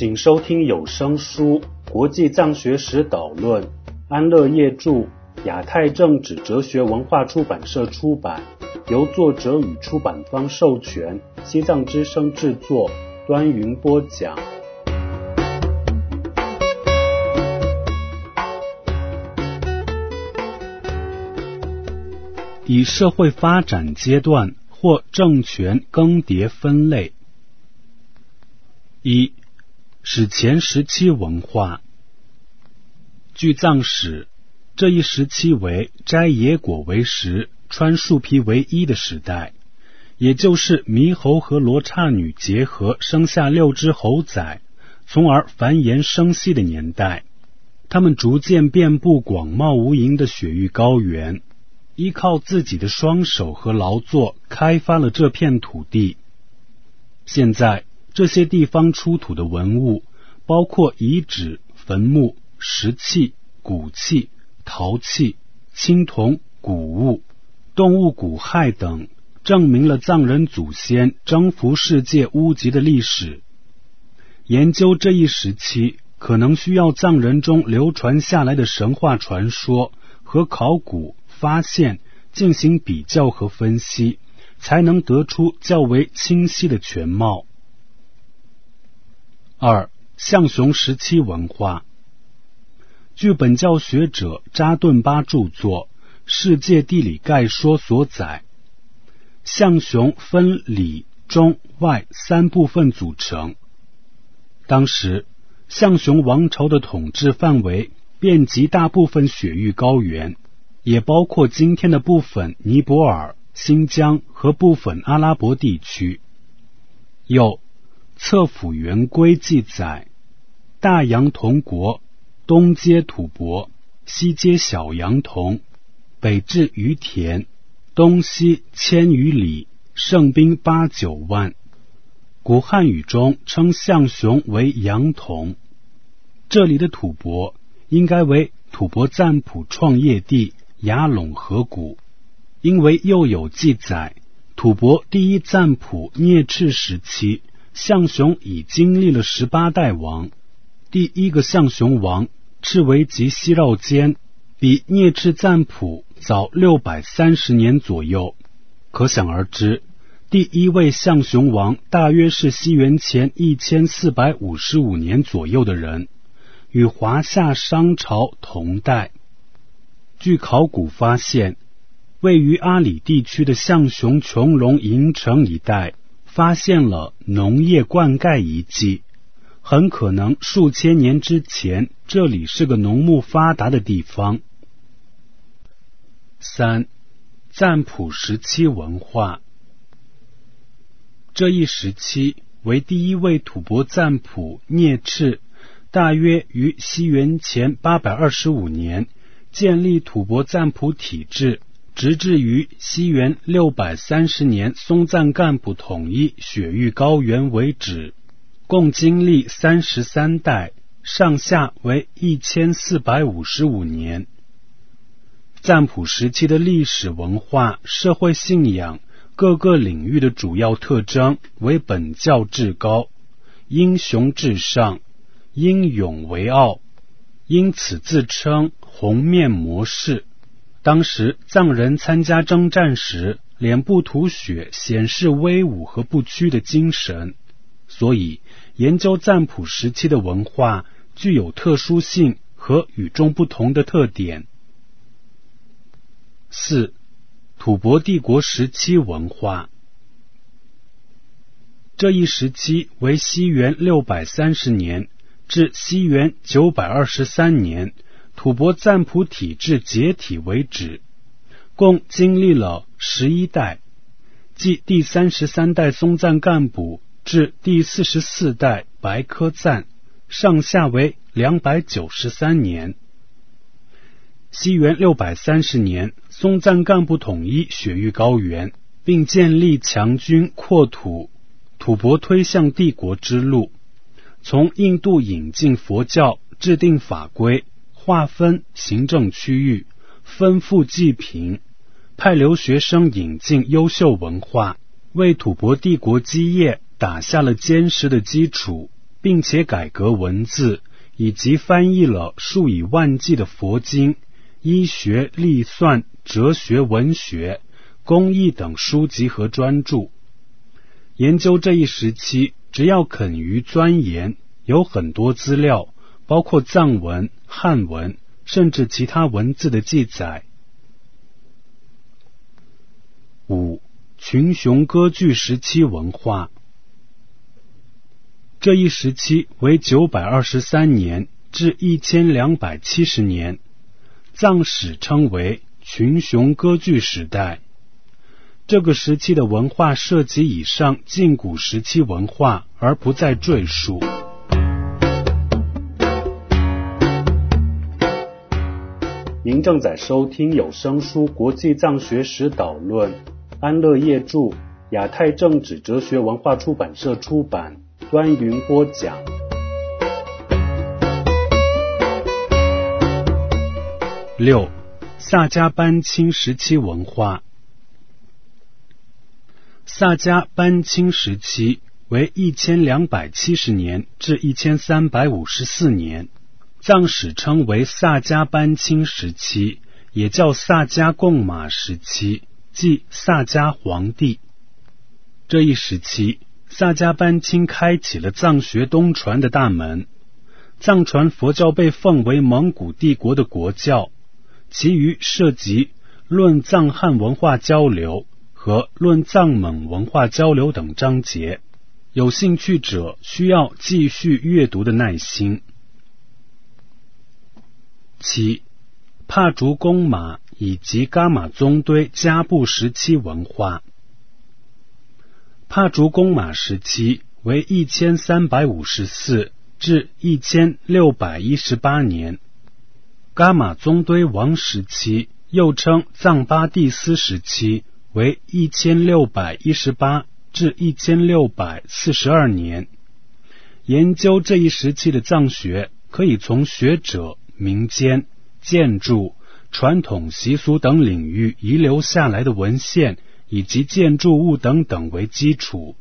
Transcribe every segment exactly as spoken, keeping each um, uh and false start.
请收听有声书《国际藏学史导论》，安乐业著，亚太政治哲学文化出版社出版，由作者与出版方授权，西藏之声制作，端云播讲。以社会发展阶段或政权更迭分类。一、史前时期文化。据藏史，这一时期为摘野果为食、穿树皮为衣的时代，也就是猕猴和罗刹女结合生下六只猴崽，从而繁衍生息的年代。他们逐渐遍布广袤无垠的雪域高原，依靠自己的双手和劳作开发了这片土地。现在这些地方出土的文物包括遗址、坟墓、石器、骨器、陶器、青铜、谷物、动物骨骸等，证明了藏人祖先征服世界屋脊的历史。研究这一时期可能需要藏人中流传下来的神话传说和考古发现进行比较和分析，才能得出较为清晰的全貌。二、象雄时期文化。据本教学者扎顿巴著作《世界地理概说》所载，象雄分里、中、外三部分组成。当时象雄王朝的统治范围遍及大部分雪域高原，也包括今天的部分尼泊尔、新疆和部分阿拉伯地区。又册府元规记载，大洋铜国，东接吐蕃，西接小洋铜，北至于田，东西千余里，胜兵八九万。古汉语中称象雄为洋铜。这里的吐蕃应该为吐蕃赞普创业地雅陇河谷，因为又有记载，吐蕃第一赞普聂赤时期，象雄已经历了十八代王。第一个象雄王赤维吉西绕坚比聂赤赞普早六百三十年左右，可想而知，第一位象雄王大约是西元前一千四百五十五年左右的人，与华夏商朝同代。据考古发现，位于阿里地区的象雄穹隆营城一带发现了农业灌溉遗迹，很可能数千年之前这里是个农牧发达的地方。三、赞普时期文化。这一时期为第一位吐蕃赞普聂赤大约于西元前八百二十五年建立吐蕃赞普体制，直至于西元六百三十年松赞干布统一雪域高原为止，共经历三十三代，上下为一千四百五十五年。赞普时期的历史文化、社会信仰各个领域的主要特征为本教至高，英雄至上，英勇为傲，因此自称红面魔士。当时藏人参加征战时，脸部涂血显示威武和不屈的精神，所以研究赞普时期的文化具有特殊性和与众不同的特点。四、吐蕃帝国时期文化。这一时期为西元六百三十年至西元九百二十三年，吐蕃赞普体制解体为止，共经历了十一代，即第三十三代松赞干布至第四十四代白科赞，上下为两百九十三年。西元六百三十年，松赞干布统一雪域高原，并建立强军扩土，吐蕃推向帝国之路，从印度引进佛教，制定法规，划分行政区域，分富济贫，派留学生引进优秀文化，为吐蕃帝国基业打下了坚实的基础， 并且改革文字，以及翻译了数以万计的佛经、医学、历算、哲学、文学、工艺等书籍和专著。研究这一时期，只要肯于钻研，有很多资料，包括藏文、汉文，甚至其他文字的记载。五、群雄割据时期文化。这一时期为九百二十三年至一千两百七十年，藏史称为群雄割据时代。这个时期的文化涉及以上近古时期文化，而不再赘述。您正在收听有声书《国际藏学史导论》，安乐业著，亚太政治哲学文化出版社出版，端云播讲。六、萨迦班钦时期文化。萨迦班钦时期为一千两百七十年至一千三百五十四年，藏史称为萨迦班钦时期，也叫萨迦贡马时期，即萨迦皇帝。这一时期，萨迦班钦开启了藏学东传的大门，藏传佛教被奉为蒙古帝国的国教，其余涉及论藏汉文化交流和论藏蒙文化交流等章节，有兴趣者需要继续阅读的耐心。七、帕竹公马以及噶玛宗堆迦布时期文化。帕竹公马时期为一千三百五十四至一千六百一十八年，噶玛宗堆王时期又称藏巴蒂斯时期为一千六百一十八至一千六百四十二年。研究这一时期的藏学，可以从学者、民间、建筑、传统习俗等领域遗留下来的文献以及建筑物等等为基础。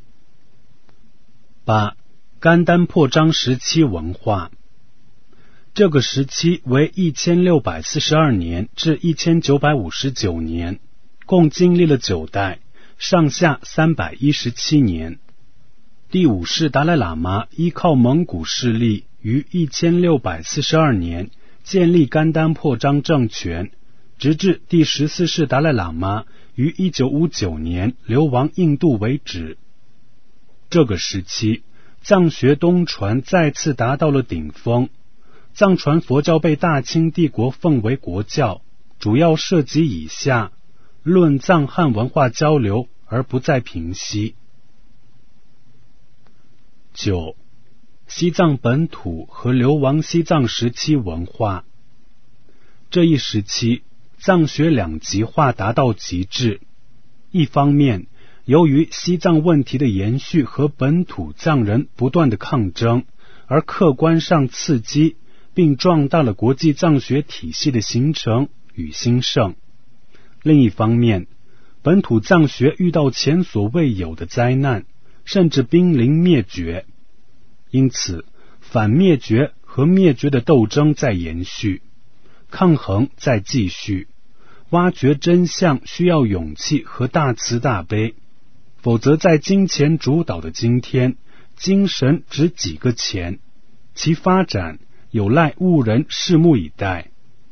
八、甘丹破章时期文化。这个时期为一千六百四十二年至一千九百五十九年，共经历了九代，上下三百一十七年。第五世达赖喇嘛依靠蒙古势力，于一千六百四十二年建立甘丹破章政权，直至第十四世达赖喇嘛于一九五九年流亡印度为止。这个时期，藏学东传再次达到了顶峰，藏传佛教被大清帝国奉为国教，主要涉及以下：论藏汉文化交流，而不再平息。九、西藏本土和流亡西藏时期文化。这一时期，藏学两极化达到极致。一方面，由于西藏问题的延续和本土藏人不断的抗争，而客观上刺激并壮大了国际藏学体系的形成与兴盛。另一方面，本土藏学遇到前所未有的灾难，甚至濒临灭绝。因此，反灭绝和灭绝的斗争在延续，抗衡在继续。挖掘真相需要勇气和大慈大悲，否则在金钱主导的今天，精神只几个钱，其发展有赖悟人拭目以待。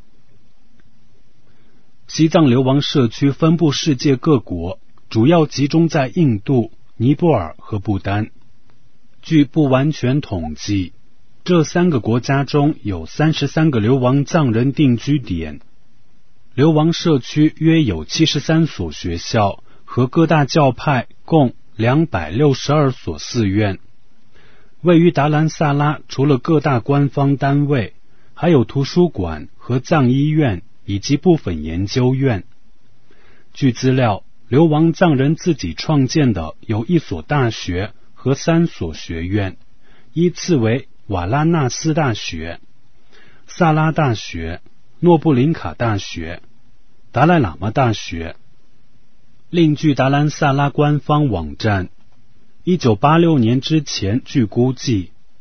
西藏流亡社区分布世界各国，主要集中在印度、尼泊尔和不丹。据不完全统计，这三个国家中有三十三个流亡藏人定居点。流亡社区约有七十三所学校和各大教派共两百六十二所寺院。位于达兰萨拉除了各大官方单位，还有图书馆和藏医院以及部分研究院。据资料，流亡藏人自己创建的有一所大学和三所学院，依次为瓦拉纳斯大学、萨拉大学、诺布林卡大学、达赖喇嘛大学。另据达兰萨拉官方网站，一九八六年之前，据估计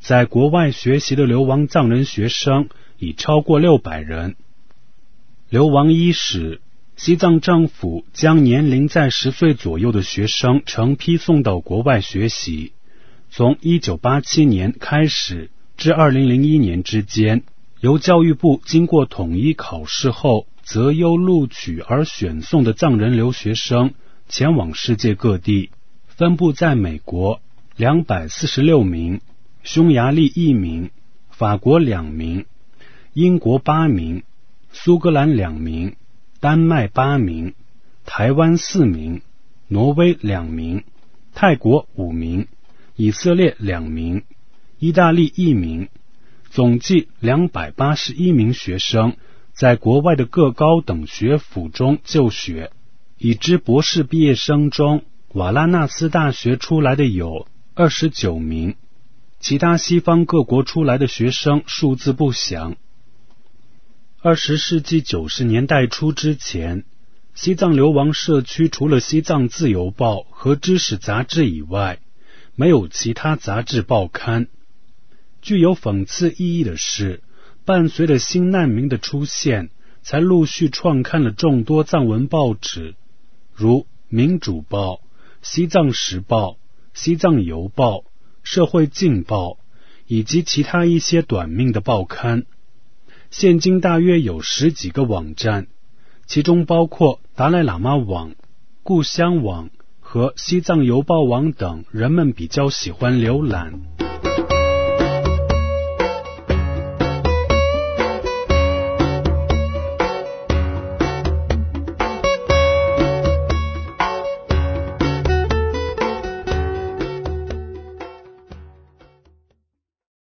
在国外学习的流亡藏人学生已超过六百人。流亡伊始，西藏政府将年龄在十岁左右的学生成批送到国外学习。从一九八七年开始至二零零一年之间，由教育部经过统一考试后择优录取而选送的藏人留学生前往世界各地，分布在美国两百四十六名，匈牙利一名，法国两名，英国八名，苏格兰两名，丹麦八名，台湾四名，挪威两名，泰国五名，以色列两名，意大利一名，总计两百八十一名学生在国外的各高等学府中就学。已知博士毕业生中，瓦拉纳斯大学出来的有二十九名，其他西方各国出来的学生数字不详。二十世纪九十年代初之前，西藏流亡社区除了西藏自由报和知识杂志以外，没有其他杂志报刊。具有讽刺意义的是，伴随着新难民的出现，才陆续创刊了众多藏文报纸，如民主报、西藏时报、西藏邮报、社会镜报以及其他一些短命的报刊。现今大约有十几个网站，其中包括达赖喇嘛网、故乡网和西藏邮报网等人们比较喜欢浏览。